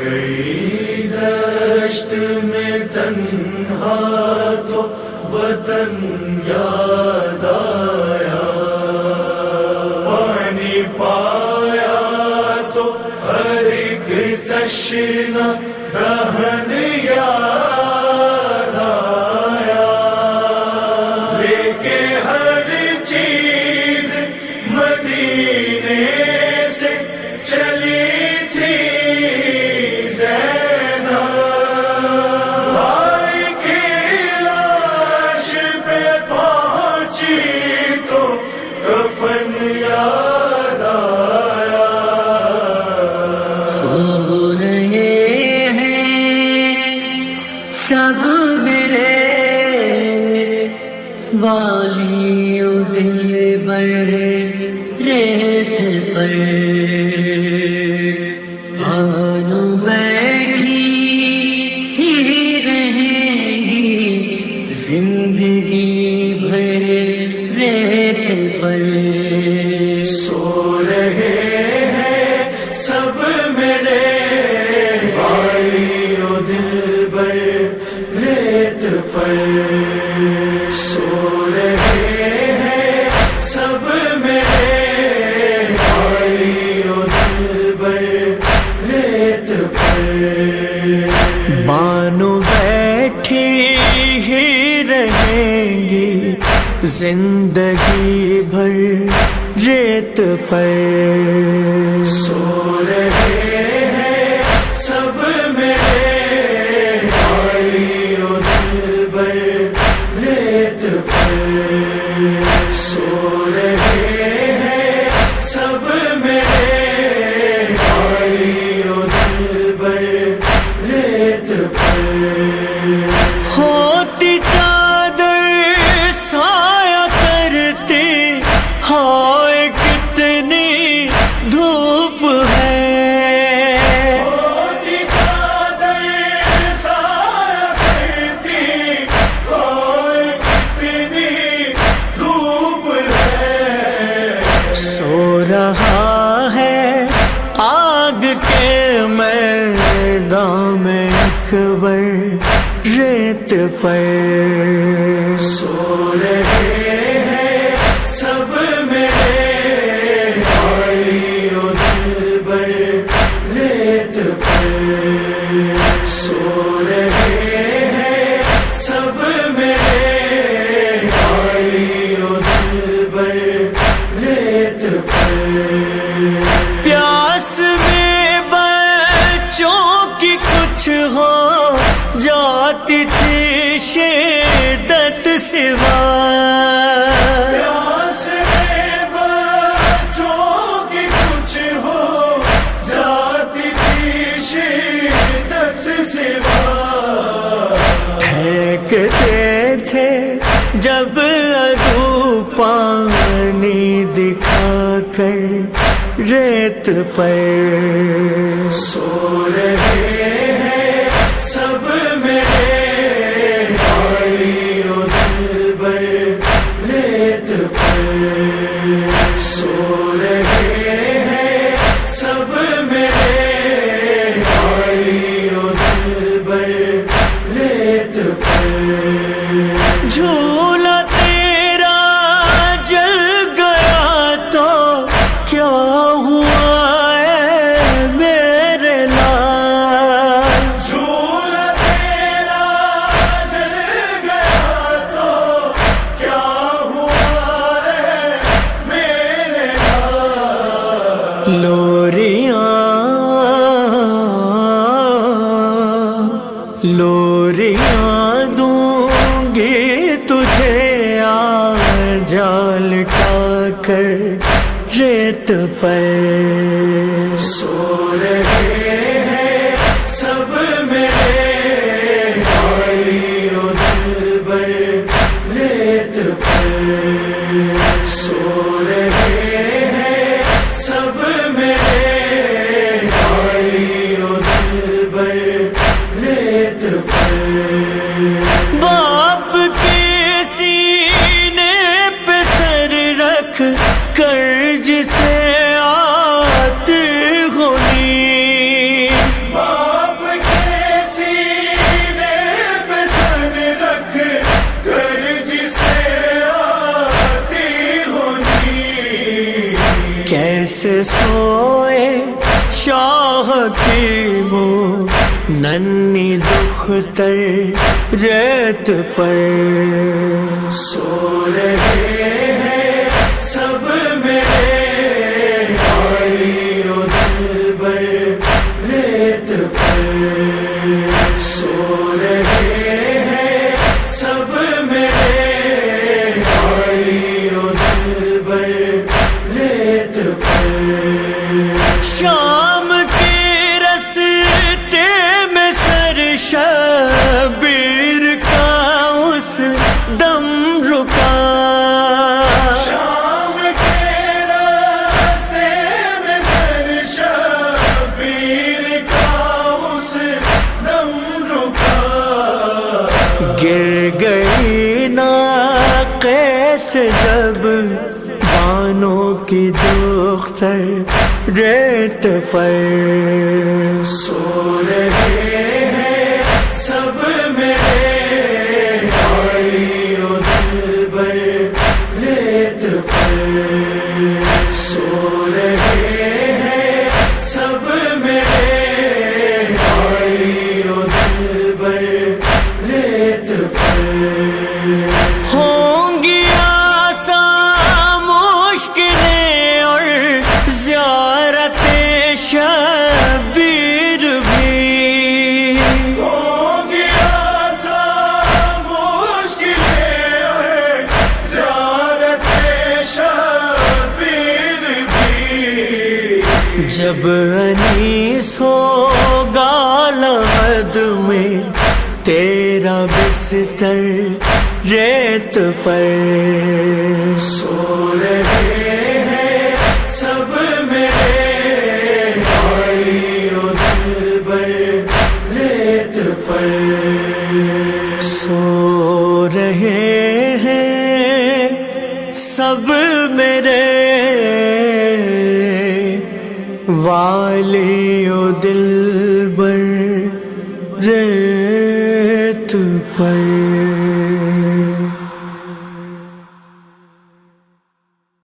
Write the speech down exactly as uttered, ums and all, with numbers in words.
گئی دشت میں تنہا تو وطن یاد آیا، پانی پایا تو ہر ایک تشنا دہن یاد آیا، لے کے ہر چیز مدینے سے چلی تھی یاد آیا۔ سو رہے ہیں سب میرے والی دل بر ریت پر، آنو بیٹھی ہی رہیں گی زندگی بھر ریت پر۔ سو رہے ہیں سب میرے والی و دل بر ریت پر، سو رہے ہیں سب میرے والی و دل بر ریت پر۔ بانو بیٹھی ہی رہیں گی زندگی بھر ریت پر، سو رہے ہیں سب میرے والی و دل بر ریت پر، سو رہے ہیں سب میرے والی و دل بر ریت پر۔ ہوتی چادر سایہ کرتی ہائے کتنی دھوپ ہے، ہوتی چادر سایہ کرتی ہائے کتنی دھوپ ہے، سو رہا ہے آگ کے میدان میں اکبر ریت پر، سو رہے ہیں سب میرے والی و دل بر ریت پر، سو رہے ہیں سب میرے والی و دل بر ریت پر۔ پیاس میں بچوں کی کچھ ہو جاتی تھی شدت سوا، پیاس میں بچوں کی کچھ ہو جاتی تھی شدت سوا، پھینکتے تھے جب عدو پانی دکھا کر ریت پر، سو رہے ہیں سب میرے والی و دل بر ریت پر، سو رہے ہیں سب میرے والی و دل بر ریت پر۔ جھولا تیرا جل گیا تو کیا ہوا ہے میرے لال، جھولا تیرا جل گیا تو کیا ہوا ہے میرے لال، لوریاں لوریاں دوں گی تجھے آج لٹا کر ریت پر، سو رہے ہیں سب میرے والی و دل بر ریت پر، سو رہے ہیں سب میرے والی و دل بر ریت پر۔ باپ کے سینے پہ سر رکھ کر جسے سوئے شاہ کی وہ ننھی دختر ریت پر، سو رہے ہیں سب میرے خالی و دلبر ریت پر، سو رہے ہیں سب میرے خالی و دلبر ریت پر۔ شام کے رستے میں سر شبیر کا اس دم رکا، شام کے راستے میں سر شبیر کا اس دم رکا، گر گئی ناقے سے جب بانوں کی دختر ریت پر، سو رہے ہیں سب میرے خالی و دلبر ریت پر، سو رہے ہیں سب میرے خالی و دلبر ریت پر۔ ہوں گی آسان مشکلیں اور زیارت شبیر بھی، ہوں گی آسان مشکلیں اور زیارت شبیر بھی، جب انیس ہوگا لحد میں تیرا بستر ریت پر، سو رہے ہیں سب میرے خالی و دلبر ریت پر، سو رہے ہیں سب میرے والی و دلبر ریت پر۔